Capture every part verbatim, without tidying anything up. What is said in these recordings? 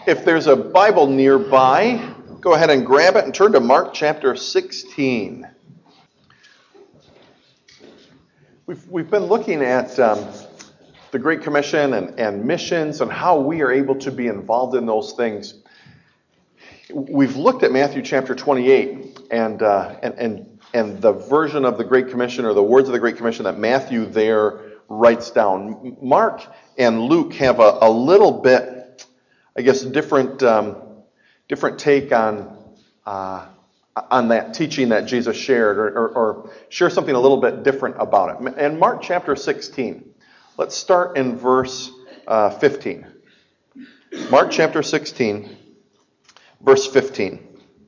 If there's a Bible nearby, go ahead and grab it and turn to Mark chapter sixteen. We've, we've been looking at um, the Great Commission and, and missions and how we are able to be involved in those things. We've looked at Matthew chapter twenty-eight and, uh, and, and, and the version of the Great Commission or the words of the Great Commission that Matthew there writes down. Mark and Luke have a, a little bit, I guess, different um, different take on uh, on that teaching that Jesus shared, or, or, or share something a little bit different about it. In Mark chapter sixteen, let's start in verse uh, fifteen. Mark chapter sixteen, verse fifteen.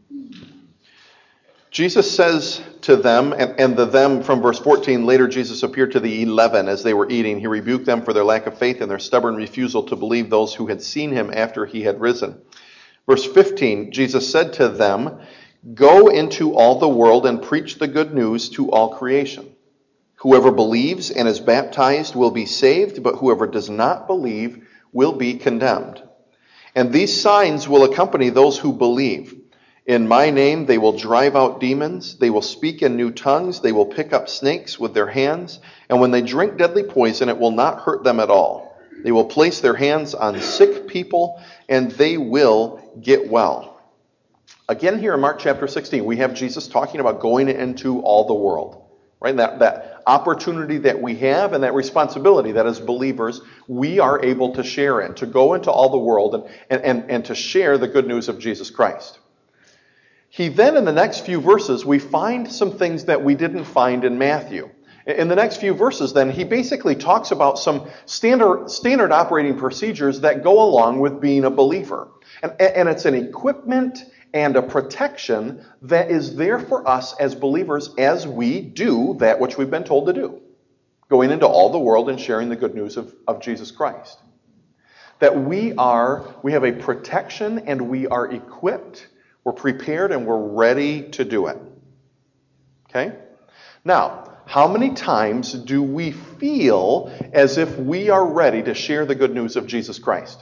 Jesus says to them, and, and the them from verse fourteen, later Jesus appeared to the eleven as they were eating. He rebuked them for their lack of faith and their stubborn refusal to believe those who had seen him after he had risen. Verse fifteen, Jesus said to them, "Go into all the world and preach the good news to all creation. Whoever believes and is baptized will be saved, but whoever does not believe will be condemned. And these signs will accompany those who believe. In my name they will drive out demons, they will speak in new tongues, they will pick up snakes with their hands, and when they drink deadly poison it will not hurt them at all. They will place their hands on sick people and they will get well." Again here in Mark chapter sixteen, we have Jesus talking about going into all the world. Right? That, that opportunity that we have and that responsibility that as believers we are able to share in, to go into all the world and, and, and, and to share the good news of Jesus Christ. He then, in the next few verses, we find some things that we didn't find in Matthew. In the next few verses, then, he basically talks about some standard standard operating procedures that go along with being a believer. And, and it's an equipment and a protection that is there for us as believers as we do that which we've been told to do. Going into all the world and sharing the good news of, of Jesus Christ. That we are, we have a protection and we are equipped. We're prepared and we're ready to do it. Okay? Now, how many times do we feel as if we are ready to share the good news of Jesus Christ?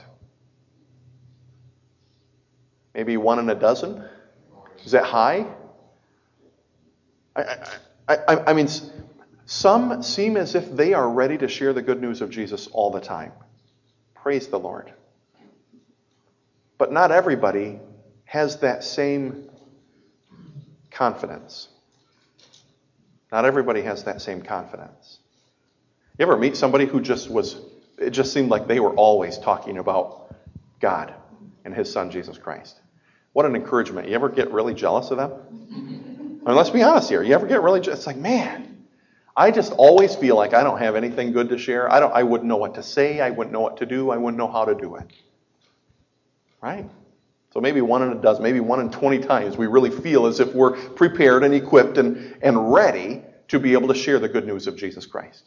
Maybe one in a dozen? Is that high? I, I, I, I mean, some seem as if they are ready to share the good news of Jesus all the time. Praise the Lord. But not everybody has that same confidence. Not everybody has that same confidence. You ever meet somebody who just was, it just seemed like they were always talking about God and his son, Jesus Christ? What an encouragement. You ever get really jealous of them? I mean, let's be honest here. You ever get really jealous? It's like, man, I just always feel like I don't have anything good to share. I don't. I wouldn't know what to say. I wouldn't know what to do. I wouldn't know how to do it. Right? So maybe one in a dozen, maybe one in twenty times, we really feel as if we're prepared and equipped and, and ready to be able to share the good news of Jesus Christ.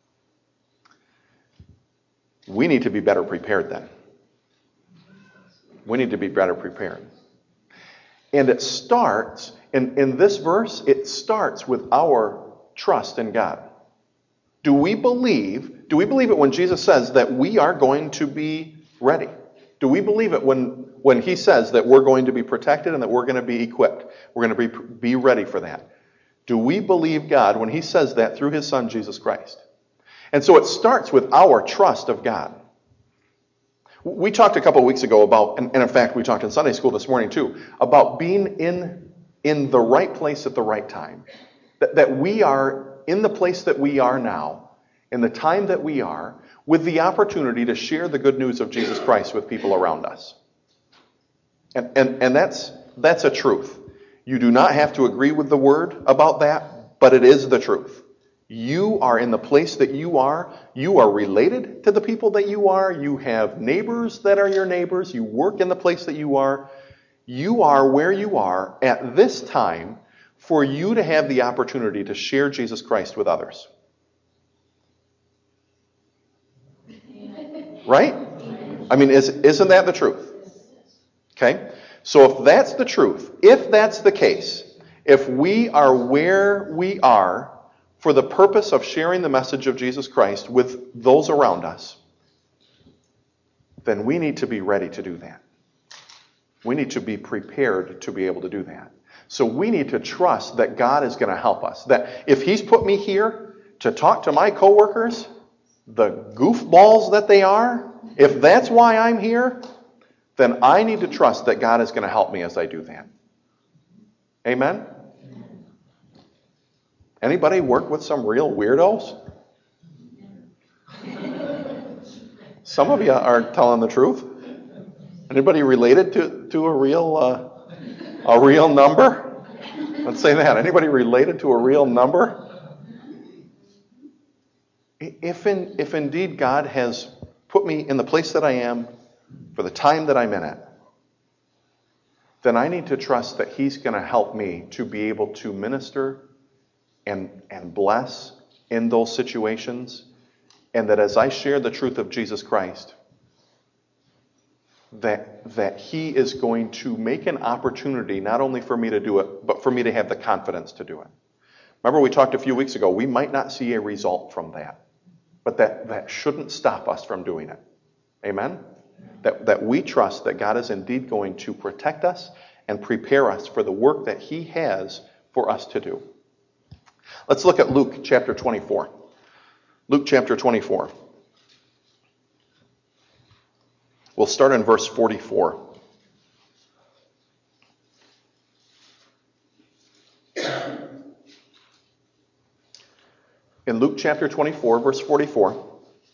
We need to be better prepared then. We need to be better prepared. And it starts, in, in this verse, it starts with our trust in God. Do we believe, do we believe it when Jesus says that we are going to be ready? Do we believe it when, when he says that we're going to be protected and that we're going to be equipped? We're going to be, be ready for that. Do we believe God when he says that through his son, Jesus Christ? And so it starts with our trust of God. We talked a couple of weeks ago about, and in fact we talked in Sunday school this morning too, about being in, in the right place at the right time. That, that we are in the place that we are now, in the time that we are, with the opportunity to share the good news of Jesus Christ with people around us. And, and, and that's, that's a truth. You do not have to agree with the word about that, but it is the truth. You are in the place that you are. You are related to the people that you are. You have neighbors that are your neighbors. You work in the place that you are. You are where you are at this time for you to have the opportunity to share Jesus Christ with others. Right? I mean, is, isn't that the truth? Okay? So if that's the truth, if that's the case, if we are where we are for the purpose of sharing the message of Jesus Christ with those around us, then we need to be ready to do that. We need to be prepared to be able to do that. So we need to trust that God is going to help us. That if He's put me here to talk to my coworkers, the goofballs that they are, if that's why I'm here, then I need to trust that God is going to help me as I do that. Amen? Anybody work with some real weirdos? Some of you are telling the truth. Anybody related to, to a real uh, a real number? Let's say that. Anybody related to a real number? If in, if indeed God has put me in the place that I am for the time that I'm in it, then I need to trust that He's going to help me to be able to minister and, and bless in those situations, and that as I share the truth of Jesus Christ, that, that He is going to make an opportunity not only for me to do it, but for me to have the confidence to do it. Remember we talked a few weeks ago, we might not see a result from that, but that, that shouldn't stop us from doing it. Amen? That, that we trust that God is indeed going to protect us and prepare us for the work that He has for us to do. Let's look at Luke chapter twenty-four. Luke chapter twenty-four. We'll start in verse forty-four. In Luke chapter twenty-four, verse forty-four,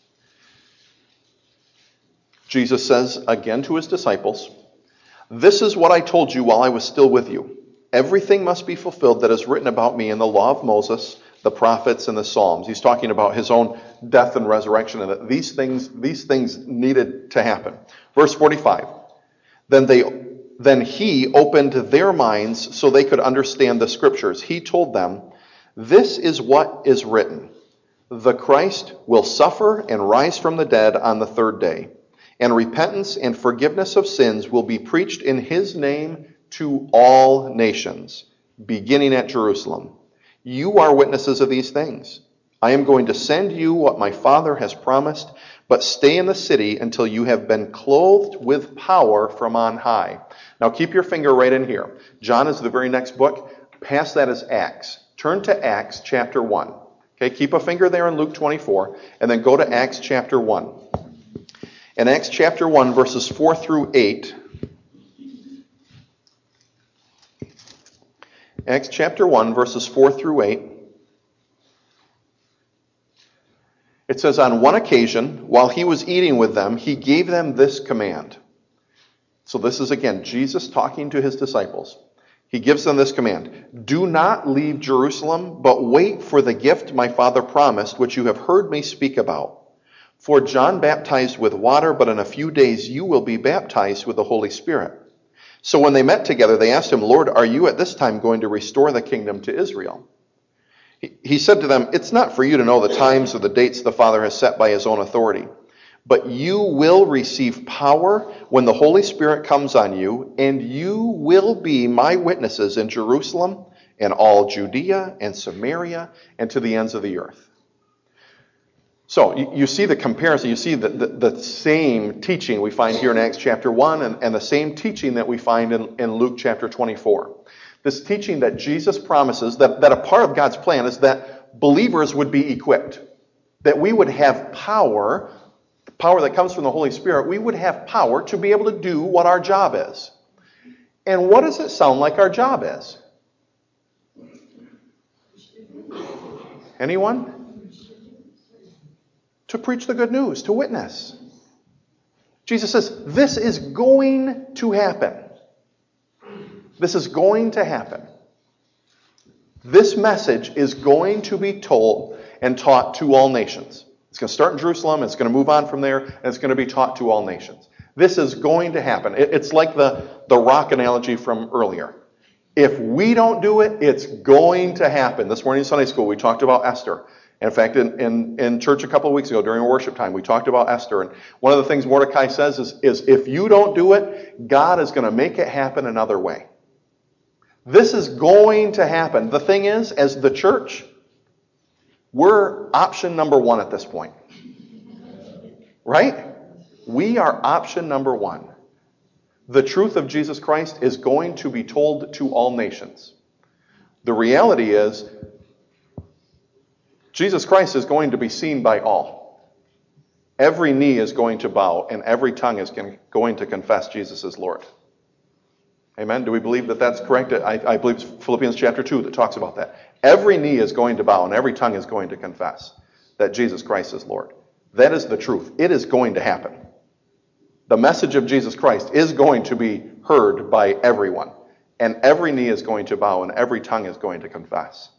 Jesus says again to His disciples, "This is what I told you while I was still with you. Everything must be fulfilled that is written about me in the law of Moses, the prophets, and the Psalms." He's talking about His own death and resurrection, and that these things, these things needed to happen. Verse forty-five, Then they, then He opened their minds so they could understand the Scriptures. He told them, "This is what is written. The Christ will suffer and rise from the dead on the third day, and repentance and forgiveness of sins will be preached in His name to all nations, beginning at Jerusalem. You are witnesses of these things. I am going to send you what my Father has promised, but stay in the city until you have been clothed with power from on high." Now keep your finger right in here. John is the very next book. Past that is Acts. Turn to Acts chapter one. Okay, keep a finger there in Luke twenty-four, and then go to Acts chapter one. In Acts chapter one, verses four through eight, Acts chapter one, verses four through eight, it says, "On one occasion, while He was eating with them, He gave them this command." So this is again Jesus talking to His disciples. He gives them this command: "Do not leave Jerusalem, but wait for the gift my Father promised, which you have heard me speak about. For John baptized with water, but in a few days you will be baptized with the Holy Spirit." So when they met together, they asked Him, "Lord, are you at this time going to restore the kingdom to Israel?" He, he said to them, "It's not for you to know the times or the dates the Father has set by His own authority, but you will receive power when the Holy Spirit comes on you, and you will be my witnesses in Jerusalem and all Judea and Samaria and to the ends of the earth." So you, you see the comparison. You see the, the, the same teaching we find here in Acts chapter one and, and the same teaching that we find in, in Luke chapter twenty-four. This teaching that Jesus promises, that, that a part of God's plan is that believers would be equipped, that we would have power, the power that comes from the Holy Spirit. We would have power to be able to do what our job is. And what does it sound like our job is? Anyone? To preach the good news, to witness. Jesus says, this is going to happen. This is going to happen. This message is going to be told and taught to all nations. It's going to start in Jerusalem, it's going to move on from there, and it's going to be taught to all nations. This is going to happen. It's like the, the rock analogy from earlier. If we don't do it, it's going to happen. This morning in Sunday school, we talked about Esther. In fact, in, in, in church a couple of weeks ago during our worship time, we talked about Esther. And one of the things Mordecai says is, is if you don't do it, God is going to make it happen another way. This is going to happen. The thing is, as the church, we're option number one at this point. Right? We are option number one. The truth of Jesus Christ is going to be told to all nations. The reality is, Jesus Christ is going to be seen by all. Every knee is going to bow, and every tongue is going to confess Jesus is Lord. Amen? Do we believe that that's correct? I, I believe it's Philippians chapter two that talks about that. Every knee is going to bow, and every tongue is going to confess that Jesus Christ is Lord. That is the truth. It is going to happen. The message of Jesus Christ is going to be heard by everyone. And every knee is going to bow and every tongue is going to confess.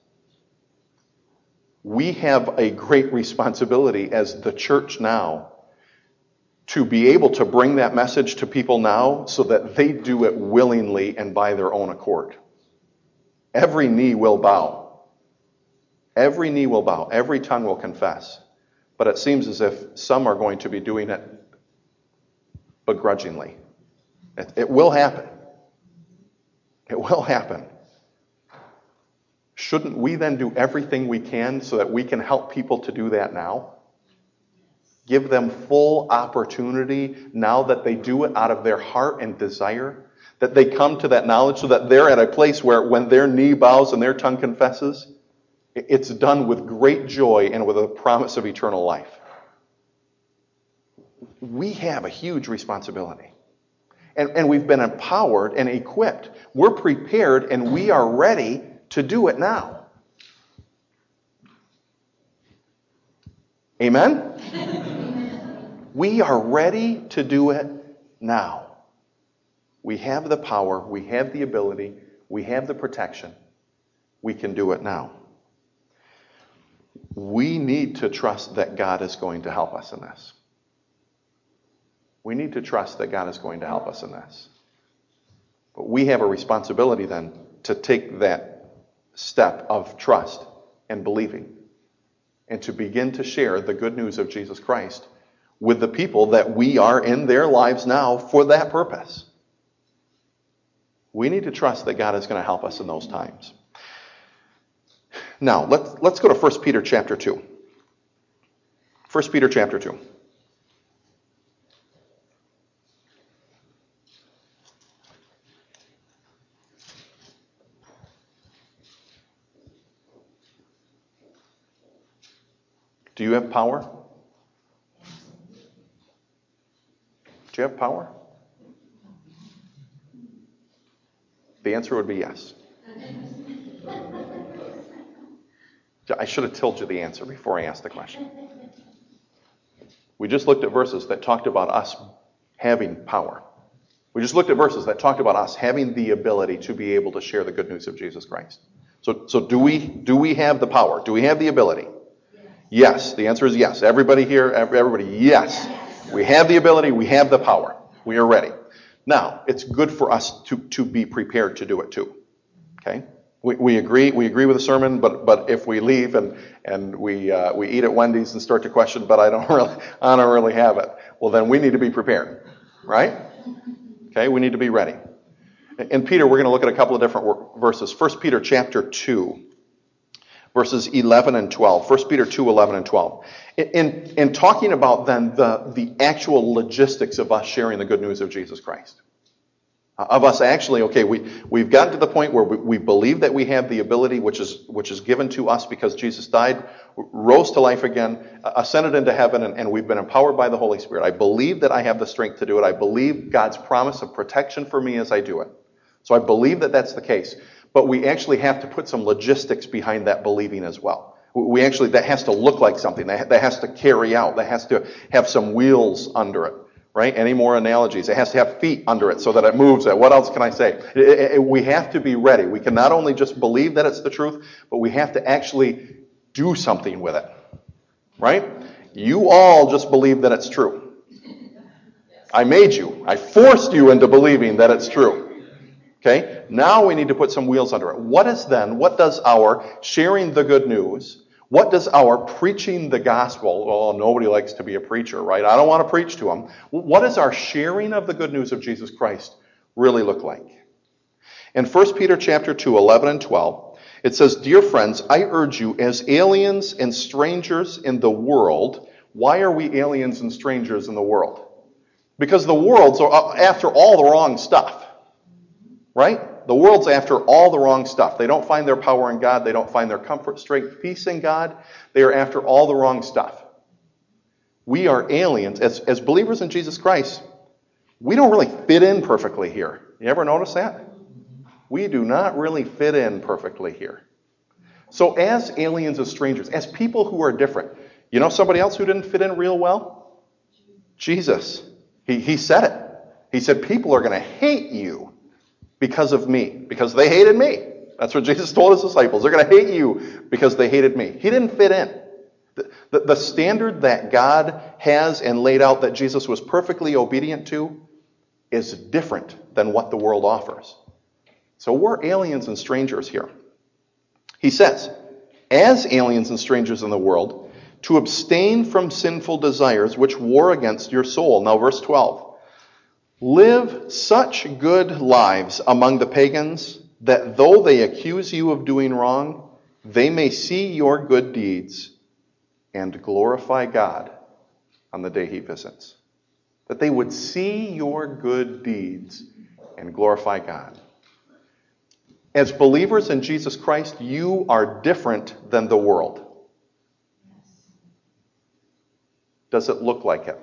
We have a great responsibility as the church now to be able to bring that message to people now so that they do it willingly and by their own accord. Every knee will bow. Every knee will bow. Every tongue will confess. But it seems as if some are going to be doing it begrudgingly. It, it will happen. It will happen. Shouldn't we then do everything we can so that we can help people to do that now? Give them full opportunity now that they do it out of their heart and desire, that they come to that knowledge so that they're at a place where when their knee bows and their tongue confesses, it's done with great joy and with a promise of eternal life. We have a huge responsibility. And, and we've been empowered and equipped. We're prepared and we are ready to do it now. Amen? We are ready to do it now. We have the power, we have the ability, we have the protection. We can do it now. We need to trust that God is going to help us in this. We need to trust that God is going to help us in this. But we have a responsibility then to take that step of trust and believing and to begin to share the good news of Jesus Christ with the people that we are in their lives now for that purpose. We need to trust that God is going to help us in those times. Now, let's, let's go to First Peter chapter two. First Peter chapter two. Do you have power? Do you have power? The answer would be yes. I should have told you the answer before I asked the question. We just looked at verses that talked about us having power. We just looked at verses that talked about us having the ability to be able to share the good news of Jesus Christ. So, so do we do we have the power? Do we have the ability? Yes. The answer is yes. Everybody here, everybody, yes. We have the ability. We have the power. We are ready. Now, it's good for us to, to be prepared to do it too. Okay? We, we agree. We agree with the sermon, but but if we leave and and we uh, we eat at Wendy's and start to question, but I don't really, I don't really have it. Well, then we need to be prepared, right? Okay, we need to be ready. In Peter, we're going to look at a couple of different verses. First Peter chapter two. Verses eleven and twelve. First Peter two, eleven and twelve. In, in talking about then the, the actual logistics of us sharing the good news of Jesus Christ. Uh, of us actually, okay, we, we've gotten to the point where we, we believe that we have the ability which is which is given to us because Jesus died, rose to life again, ascended into heaven, and, and we've been empowered by the Holy Spirit. I believe that I have the strength to do it. I believe God's promise of protection for me as I do it. So I believe that that's the case. But we actually have to put some logistics behind that believing as well. We actually, that has to look like something. That, that has to carry out. That has to have some wheels under it, right? Any more analogies? It has to have feet under it so that it moves. What else can I say? It, it, it, we have to be ready. We can not only just believe that it's the truth, but we have to actually do something with it, right? You all just believe that it's true. I made you. I forced you into believing that it's true. Okay, now we need to put some wheels under it. What is then, what does our sharing the good news, what does our preaching the gospel, well, nobody likes to be a preacher, right? I don't want to preach to them. What does our sharing of the good news of Jesus Christ really look like? In First Peter chapter two, eleven and twelve, it says, "Dear friends, I urge you as aliens and strangers in the world." Why are we aliens and strangers in the world? Because the world's after all the wrong stuff. Right? The world's after all the wrong stuff. They don't find their power in God. They don't find their comfort, strength, peace in God. They are after all the wrong stuff. We are aliens. As, as believers in Jesus Christ, we don't really fit in perfectly here. You ever notice that? We do not really fit in perfectly here. So as aliens, as strangers, as people who are different, you know somebody else who didn't fit in real well? Jesus. He, he said it. He said, people are going to hate you because of me, because they hated me. That's what Jesus told his disciples. They're going to hate you because they hated me. He didn't fit in. The, the, the standard that God has and laid out that Jesus was perfectly obedient to is different than what the world offers. So we're aliens and strangers here. He says, as aliens and strangers in the world, to abstain from sinful desires which war against your soul. Now verse twelve. Live such good lives among the pagans that though they accuse you of doing wrong, they may see your good deeds and glorify God on the day he visits. That they would see your good deeds and glorify God. As believers in Jesus Christ, you are different than the world. Does it look like it?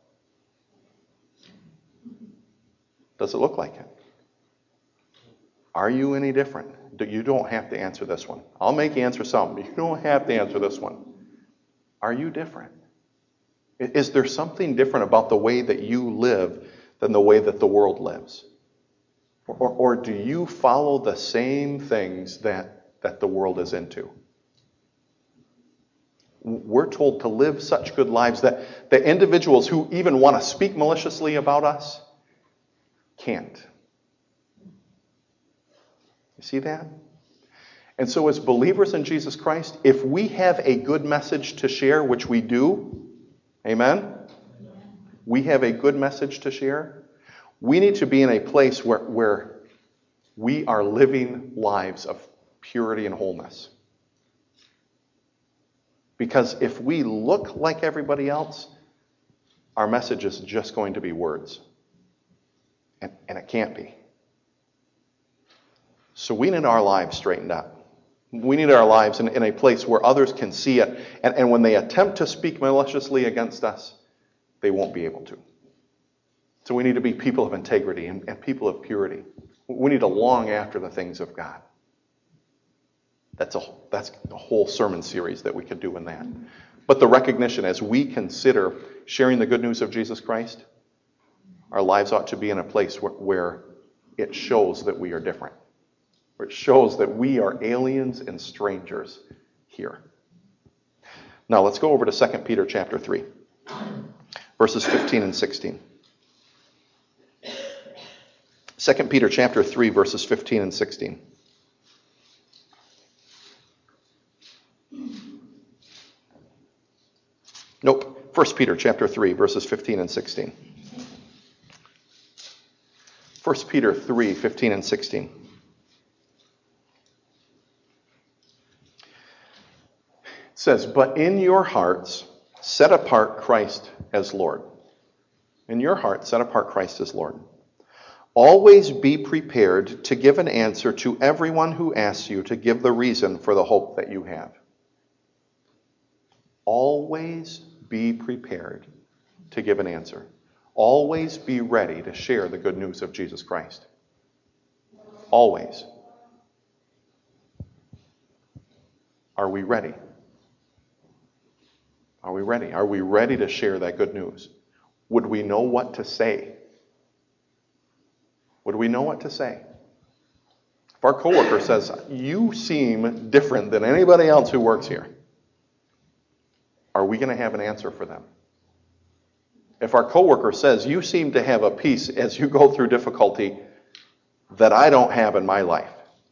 Does it look like it? Are you any different? You don't have to answer this one. I'll make you answer some, but you don't have to answer this one. Are you different? Is there something different about the way that you live than the way that the world lives? Or, or, or do you follow the same things that, that the world is into? We're told to live such good lives that the individuals who even want to speak maliciously about us can't. You see that? And so as believers in Jesus Christ, if we have a good message to share, which we do, amen? We have a good message to share. We need to be in a place where, where we are living lives of purity and wholeness. Because if we look like everybody else, our message is just going to be words. And, and it can't be. So we need our lives straightened up. We need our lives in, in a place where others can see it. And, and when they attempt to speak maliciously against us, they won't be able to. So we need to be people of integrity and, and people of purity. We need to long after the things of God. That's a, that's a whole sermon series that we could do in that. But the recognition as we consider sharing the good news of Jesus Christ, our lives ought to be in a place where, where it shows that we are different. Where it shows that we are aliens and strangers here. Now let's go over to Second Peter chapter three, verses fifteen and sixteen. Second Peter chapter three, verses fifteen and sixteen. Nope. First Peter chapter three, verses fifteen and sixteen. First Peter three, fifteen and sixteen. It says, but in your hearts set apart Christ as Lord. In your heart set apart Christ as Lord. Always be prepared to give an answer to everyone who asks you to give the reason for the hope that you have. Always be prepared to give an answer. Always be ready to share the good news of Jesus Christ. Always. Are we ready? Are we ready? Are we ready to share that good news? Would we know what to say? Would we know what to say? If our coworker says, you seem different than anybody else who works here, are we going to have an answer for them? If our coworker says, you seem to have a peace as you go through difficulty that I don't have in my life,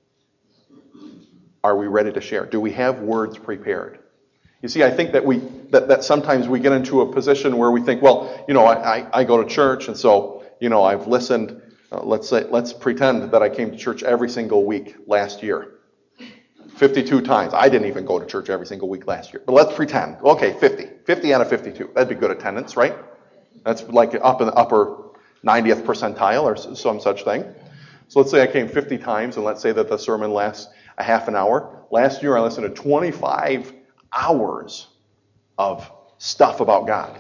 are we ready to share? Do we have words prepared? You see, I think that we that, that sometimes we get into a position where we think, well, you know, I, I, I go to church, and so, you know, I've listened. Uh, let's say, let's pretend that I came to church every single week last year. fifty-two times. I didn't even go to church every single week last year. But let's pretend. Okay, fifty. fifty out of fifty-two. That'd be good attendance, right? That's like up in the upper ninetieth percentile or some such thing. So let's say I came fifty times, and let's say that the sermon lasts a half an hour. Last year I listened to twenty-five hours of stuff about God.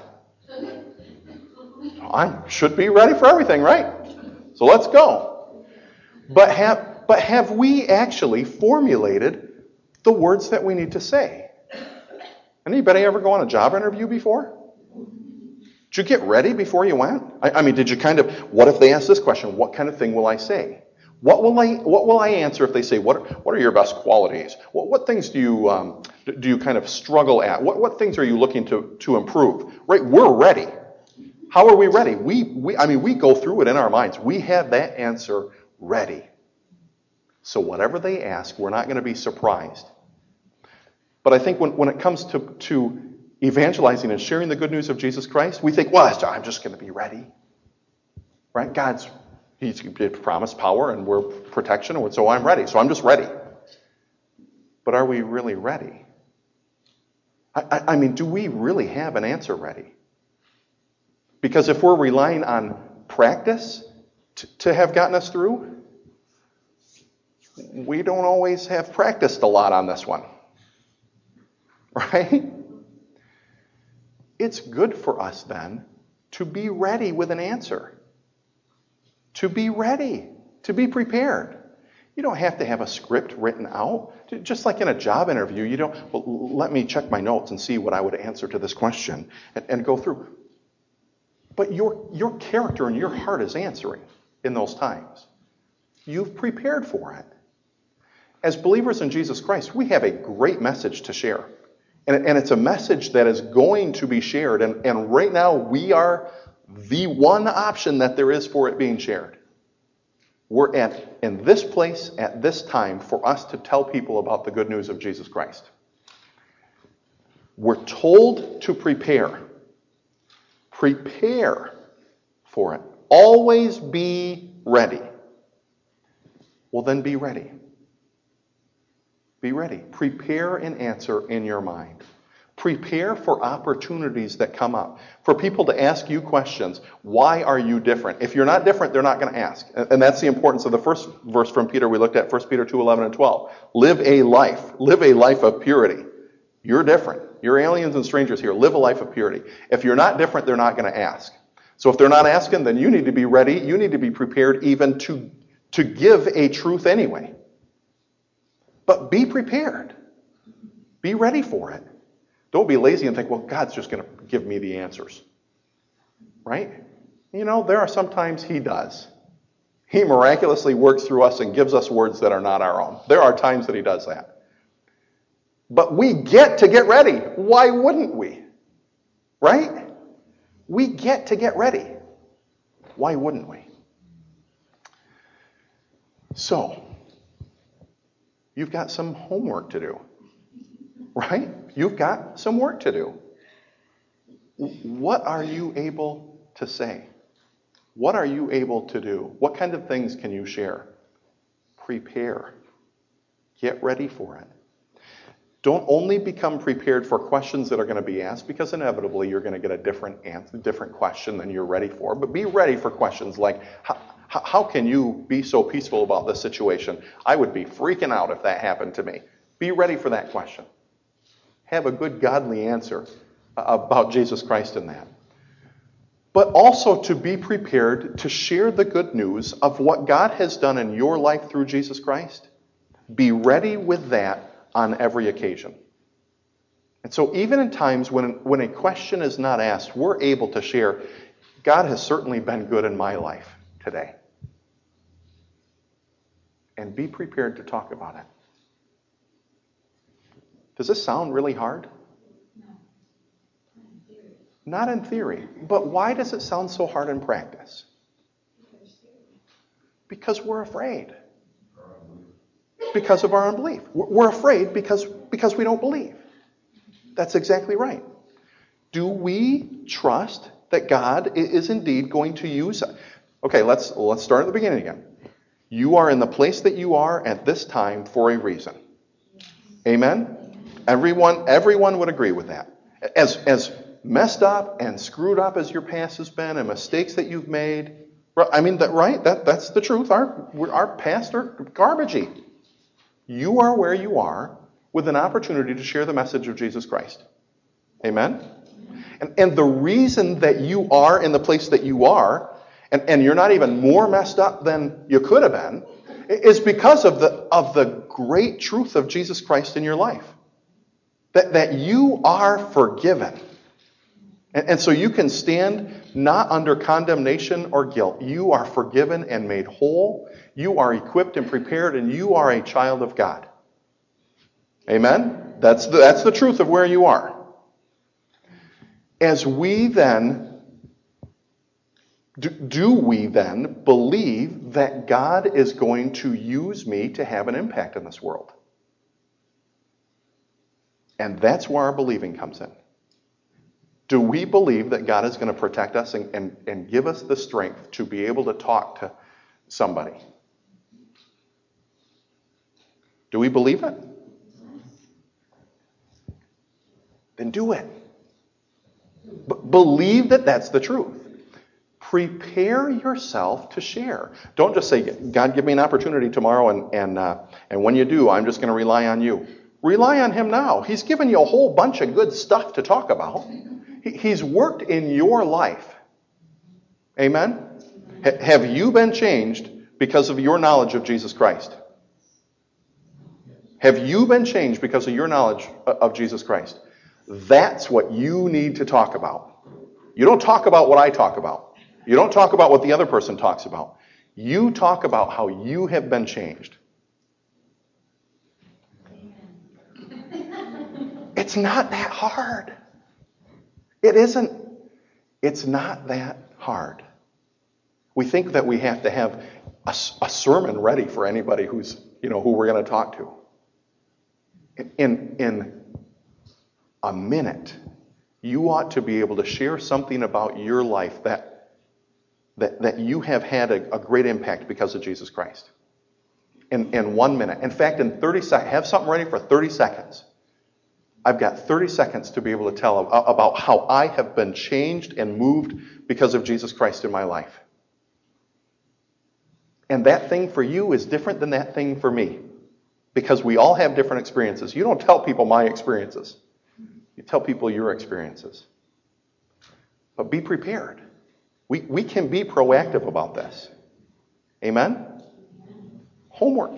I should be ready for everything, right? So let's go. But have, but have we actually formulated the words that we need to say? Anybody ever go on a job interview before? Did you get ready before you went? I, I mean, did you kind of, what if they ask this question? What kind of thing will I say? What will I What will I answer if they say, what What are your best qualities? What What things do you um, do you kind of struggle at? What What things are you looking to to improve? Right, we're ready. How are we ready? We we I mean, we go through it in our minds. We have that answer ready. So whatever they ask, we're not going to be surprised. But I think when when it comes to to evangelizing and sharing the good news of Jesus Christ, we think, well, I'm just going to be ready. Right? God's He's promised power and we're protection, and so I'm ready. So I'm just ready. But are we really ready? I, I, I mean, do we really have an answer ready? Because if we're relying on practice to, to have gotten us through, we don't always have practiced a lot on this one. Right? It's good for us then to be ready with an answer. To be ready, to be prepared. You don't have to have a script written out. Just like in a job interview, you don't, well, let me check my notes and see what I would answer to this question and, and go through. But your, your character and your heart is answering in those times. You've prepared for it. As believers in Jesus Christ, we have a great message to share. And, and it's a message that is going to be shared. And, and right now, we are the one option that there is for it being shared. We're at in this place at this time for us to tell people about the good news of Jesus Christ. We're told to prepare. Prepare for it. Always be ready. Well, then be ready. Be ready. Prepare an answer in your mind. Prepare for opportunities that come up. For people to ask you questions. Why are you different? If you're not different, they're not going to ask. And that's the importance of the first verse from Peter we looked at, First Peter two, eleven and twelve. Live a life. Live a life of purity. You're different. You're aliens and strangers here. Live a life of purity. If you're not different, they're not going to ask. So if they're not asking, then you need to be ready. You need to be prepared even to, to give a truth anyway. But be prepared. Be ready for it. Don't be lazy and think, well, God's just going to give me the answers. Right? You know, there are sometimes He does. He miraculously works through us and gives us words that are not our own. There are times that He does that. But we get to get ready. Why wouldn't we? Right? We get to get ready. Why wouldn't we? So, you've got some homework to do. Right? You've got some work to do. What are you able to say? What are you able to do? What kind of things can you share? Prepare. Get ready for it. Don't only become prepared for questions that are going to be asked, because inevitably you're going to get a different answer, different question than you're ready for. But be ready for questions like, how, how can you be so peaceful about this situation? I would be freaking out if that happened to me. Be ready for that question. Have a good godly answer about Jesus Christ in that. But also to be prepared to share the good news of what God has done in your life through Jesus Christ. Be ready with that on every occasion. And so even in times when, when a question is not asked, we're able to share, God has certainly been good in my life today. And be prepared to talk about it. Does this sound really hard? No. Not in theory. Not in theory. But why does it sound so hard in practice? Because we're afraid. Because of our unbelief. We're afraid because, because we don't believe. That's exactly right. Do we trust that God is indeed going to use us? Okay, let's, let's start at the beginning again. You are in the place that you are at this time for a reason. Amen? Everyone, everyone would agree with that. As, as messed up and screwed up as your past has been and mistakes that you've made, I mean, that right? That, that's the truth. Our, our past are garbagey. You are where you are with an opportunity to share the message of Jesus Christ. Amen? And, and the reason that you are in the place that you are, and, and you're not even more messed up than you could have been, is because of the, of the great truth of Jesus Christ in your life. That, that you are forgiven. And, and so you can stand not under condemnation or guilt. You are forgiven and made whole. You are equipped and prepared, and you are a child of God. Amen? That's the, that's the truth of where you are. As we then, do, do we then believe that God is going to use me to have an impact in this world? And that's where our believing comes in. Do we believe that God is going to protect us and, and, and give us the strength to be able to talk to somebody? Do we believe it? Then do it. B- believe that that's the truth. Prepare yourself to share. Don't just say, God, give me an opportunity tomorrow, and, and, uh, and when you do, I'm just going to rely on you. Rely on him now. He's given you a whole bunch of good stuff to talk about. He, he's worked in your life. Amen? H- have you been changed because of your knowledge of Jesus Christ? Have you been changed because of your knowledge of Jesus Christ? That's what you need to talk about. You don't talk about what I talk about. You don't talk about what the other person talks about. You talk about how you have been changed. It's not that hard. It isn't. It's not that hard. We think that we have to have a, a sermon ready for anybody who's, you know, who we're going to talk to. In, in a minute, you ought to be able to share something about your life that, that, that you have had a, a great impact because of Jesus Christ. In, in one minute. In fact, in thirty seconds, have something ready for thirty seconds. I've got thirty seconds to be able to tell about how I have been changed and moved because of Jesus Christ in my life. And that thing for you is different than that thing for me. Because we all have different experiences. You don't tell people my experiences. You tell people your experiences. But be prepared. We, we can be proactive about this. Amen? Homework.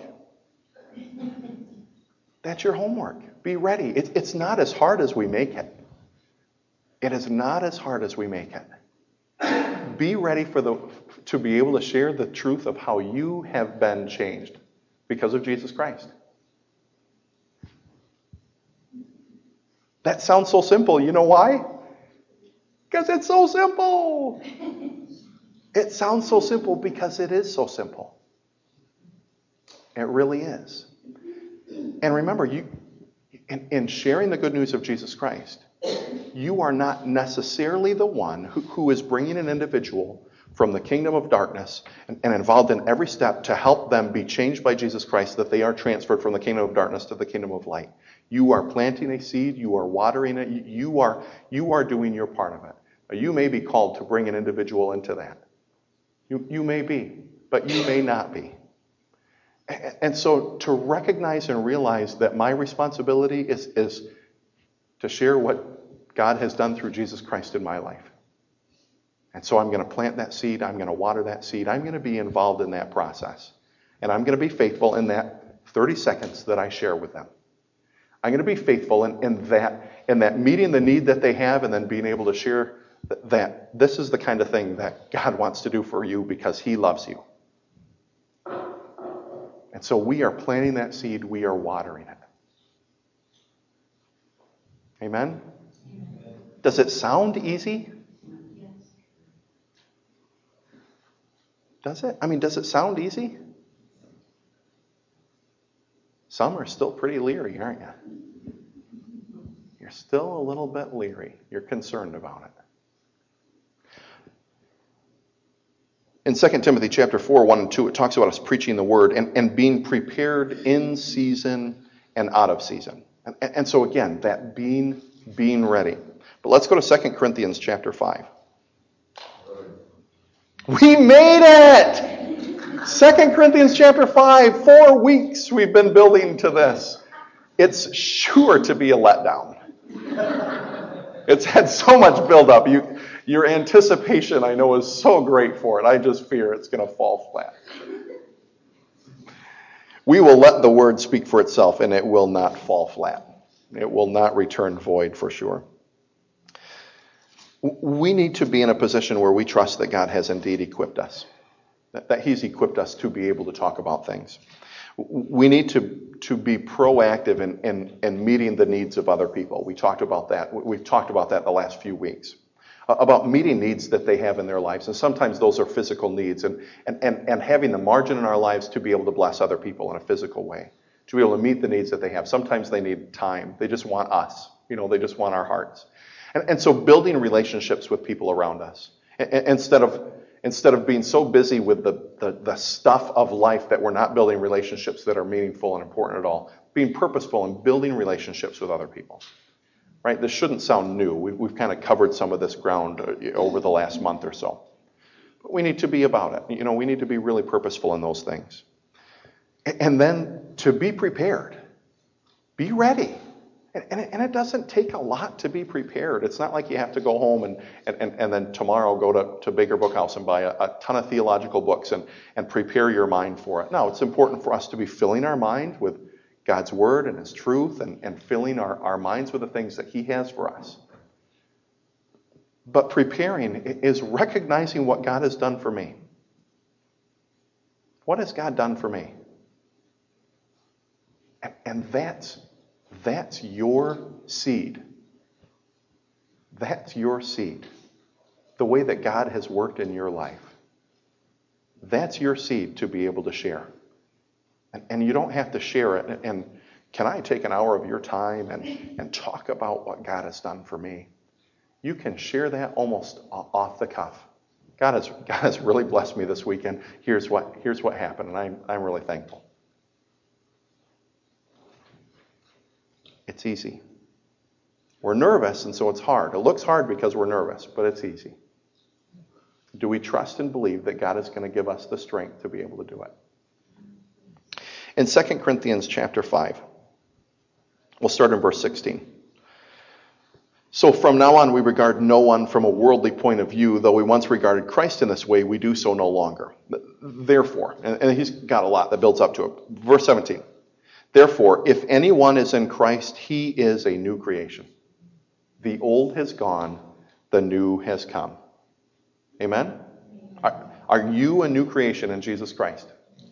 That's your homework. Be ready. It, it's not as hard as we make it. It is not as hard as we make it. Be ready for the to be able to share the truth of how you have been changed because of Jesus Christ. That sounds so simple. You know why? Because it's so simple. It sounds so simple because it is so simple. It really is. And remember, you in, in sharing the good news of Jesus Christ, you are not necessarily the one who, who is bringing an individual from the kingdom of darkness and, and involved in every step to help them be changed by Jesus Christ, that they are transferred from the kingdom of darkness to the kingdom of light. You are planting a seed. You are watering it. You are, you are doing your part of it. You may be called to bring an individual into that. You, you may be, but you may not be. And so to recognize and realize that my responsibility is, is to share what God has done through Jesus Christ in my life. And so I'm going to plant that seed. I'm going to water that seed. I'm going to be involved in that process. And I'm going to be faithful in that thirty seconds that I share with them. I'm going to be faithful in, in that in that meeting the need that they have and then being able to share that, that this is the kind of thing that God wants to do for you because he loves you. And so we are planting that seed. We are watering it. Amen? Amen. Does it sound easy? Yes. Does it? I mean, does it sound easy? Some are still pretty leery, aren't you? You're still a little bit leery. You're concerned about it. In Second Timothy chapter four, one and two, it talks about us preaching the word and, and being prepared in season and out of season. And, and so again, that being, being ready. But let's go to Second Corinthians chapter five. We made it! Second Corinthians chapter five, four weeks we've been building to this. It's sure to be a letdown. It's had so much buildup. You, your anticipation, I know, is so great for it. I just fear it's going to fall flat. We will let the word speak for itself, and it will not fall flat. It will not return void for sure. We need to be in a position where we trust that God has indeed equipped us, that He's equipped us to be able to talk about things. We need to, to be proactive in, in, in meeting the needs of other people. We talked about that. We've talked about that the last few weeks, about meeting needs that they have in their lives. And sometimes those are physical needs, and, and, and, and having the margin in our lives to be able to bless other people in a physical way, to be able to meet the needs that they have. Sometimes they need time. They just want us. You know, they just want our hearts. And, and so building relationships with people around us, instead of instead of being so busy with the, the, the stuff of life that we're not building relationships that are meaningful and important at all, being purposeful in building relationships with other people. Right? This shouldn't sound new. We've, we've kind of covered some of this ground over the last month or so. But we need to be about it. You know, we need to be really purposeful in those things. And then to be prepared. Be ready. And it, and it doesn't take a lot to be prepared. It's not like you have to go home and, and, and then tomorrow go to, to Baker Bookhouse and buy a, a ton of theological books and, and prepare your mind for it. No, it's important for us to be filling our mind with God's Word and His truth, and, and filling our, our minds with the things that He has for us. But preparing is recognizing what God has done for me. What has God done for me? And, and that's That's your seed. That's your seed. The way that God has worked in your life. That's your seed to be able to share. And, and you don't have to share it. And, and can I take an hour of your time and, and talk about what God has done for me? You can share that almost off the cuff. God has, God has really blessed me this weekend. Here's what, here's what happened, and I'm, I'm really thankful. It's easy. We're nervous, and so it's hard. It looks hard because we're nervous, but it's easy. Do we trust and believe that God is going to give us the strength to be able to do it? In Second Corinthians chapter five, we'll start in verse sixteen. So from now on, we regard no one from a worldly point of view, though we once regarded Christ in this way, we do so no longer. Therefore, and, and he's got a lot that builds up to it. Verse seventeen. Therefore, if anyone is in Christ, he is a new creation. The old has gone, the new has come. Amen? Are, are you a new creation in Jesus Christ?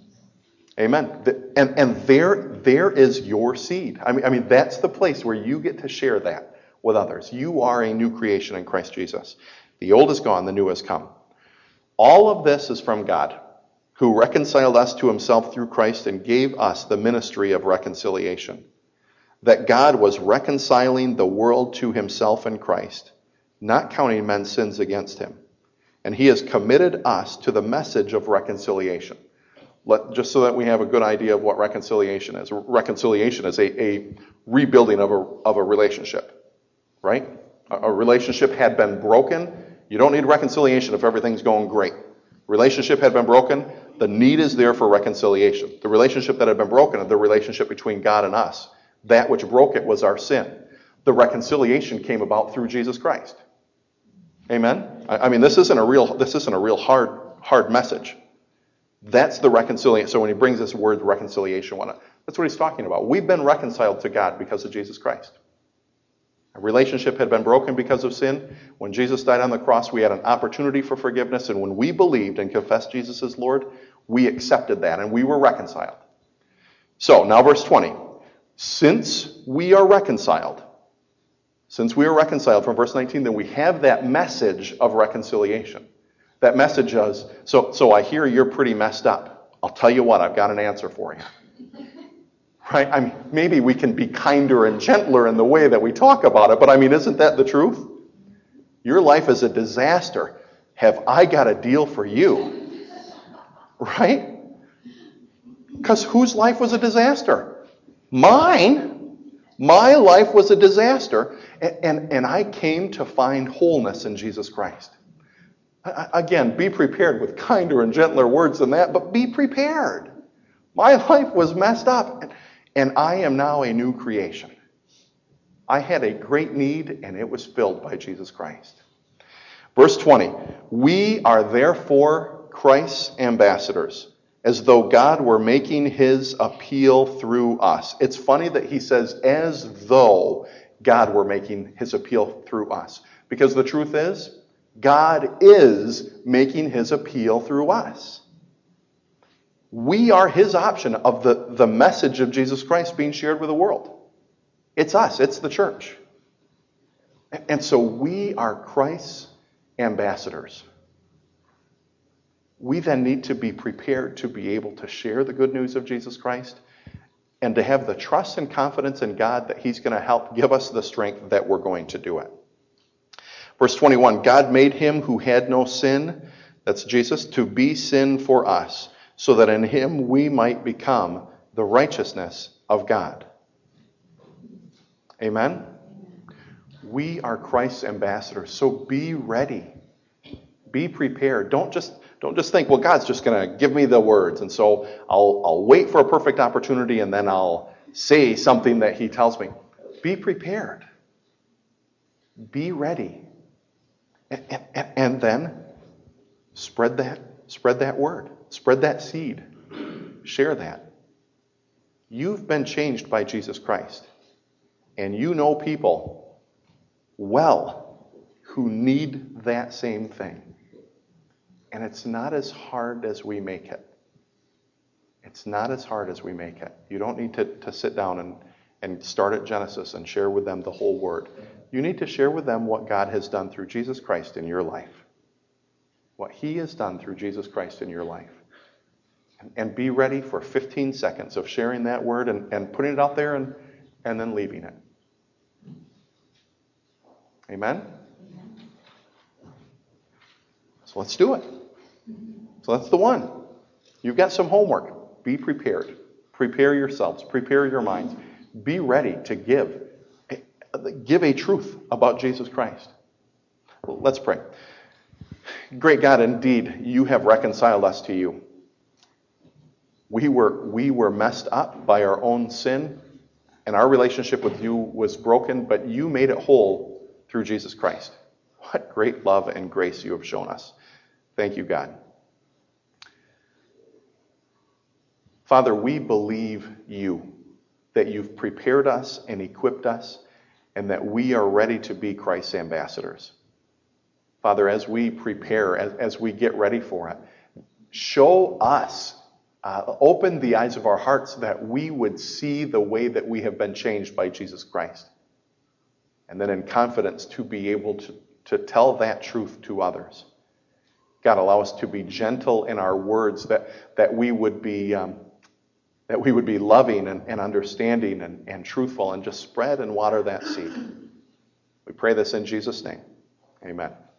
Amen. And, and there, there is your seed. I mean, I mean, that's the place where you get to share that with others. You are a new creation in Christ Jesus. The old is gone, the new has come. All of this is from God, who reconciled us to Himself through Christ and gave us the ministry of reconciliation. That God was reconciling the world to Himself in Christ, not counting men's sins against Him. And He has committed us to the message of reconciliation. Let, just so that we have a good idea of what reconciliation is. Reconciliation is a, a rebuilding of a, of a relationship, right? A, a relationship had been broken. You don't need reconciliation if everything's going great. Relationship had been broken. The need is there for reconciliation. The relationship that had been broken, the relationship between God and us, that which broke it was our sin. The reconciliation came about through Jesus Christ. Amen? I, I mean, this isn't a real, this isn't a real hard, hard message. That's the reconciliation. So when he brings this word reconciliation, that's what he's talking about. We've been reconciled to God because of Jesus Christ. A relationship had been broken because of sin. When Jesus died on the cross, we had an opportunity for forgiveness. And when we believed and confessed Jesus as Lord, we accepted that and we were reconciled. So now verse twenty. Since we are reconciled, since we are reconciled from verse nineteen, then we have that message of reconciliation. That message is, so, so I hear you're pretty messed up. I'll tell you what, I've got an answer for you. Right? I mean, maybe we can be kinder and gentler in the way that we talk about it, but I mean, isn't that the truth? Your life is a disaster. Have I got a deal for you? Right? Because whose life was a disaster? Mine. My life was a disaster, and, and, and I came to find wholeness in Jesus Christ. I, again, be prepared with kinder and gentler words than that, but be prepared. My life was messed up, and, and I am now a new creation. I had a great need, and it was filled by Jesus Christ. Verse twenty, we are therefore Christ's ambassadors, as though God were making his appeal through us. It's funny that he says, as though God were making his appeal through us. Because the truth is, God is making his appeal through us. We are his option of the, the message of Jesus Christ being shared with the world. It's us. It's the church. And so we are Christ's ambassadors. We then need to be prepared to be able to share the good news of Jesus Christ and to have the trust and confidence in God that he's going to help give us the strength that we're going to do it. Verse twenty-one, God made him who had no sin, that's Jesus, to be sin for us, so that in him we might become the righteousness of God. Amen? We are Christ's ambassadors, so be ready. Be prepared. Don't just don't just think, well, God's just going to give me the words, and so I'll I'll wait for a perfect opportunity and then I'll say something that he tells me. Be prepared. Be ready. And, and, and then spread that spread that word. Spread that seed. Share that. You've been changed by Jesus Christ. And you know people well who need that same thing. And it's not as hard as we make it. It's not as hard as we make it. You don't need to, to sit down and, and start at Genesis and share with them the whole word. You need to share with them what God has done through Jesus Christ in your life. What he has done through Jesus Christ in your life. And, and be ready for fifteen seconds of sharing that word and, and putting it out there and, and then leaving it. Amen? So let's do it. So that's the one. You've got some homework. Be prepared. Prepare yourselves. Prepare your minds. Be ready to give. Give a truth about Jesus Christ. Let's pray. Great God, indeed, you have reconciled us to you. We were, we were messed up by our own sin, and our relationship with you was broken, but you made it whole through Jesus Christ. What great love and grace you have shown us. Thank you, God. Father, we believe you, that you've prepared us and equipped us, and that we are ready to be Christ's ambassadors. Father, as we prepare, as, as we get ready for it, show us, uh, open the eyes of our hearts that we would see the way that we have been changed by Jesus Christ. And then in confidence to be able to, to tell that truth to others. God, allow us to be gentle in our words, that, that we would be um, that we would be loving and, and understanding and, and truthful, and just spread and water that seed. We pray this in Jesus' name. Amen.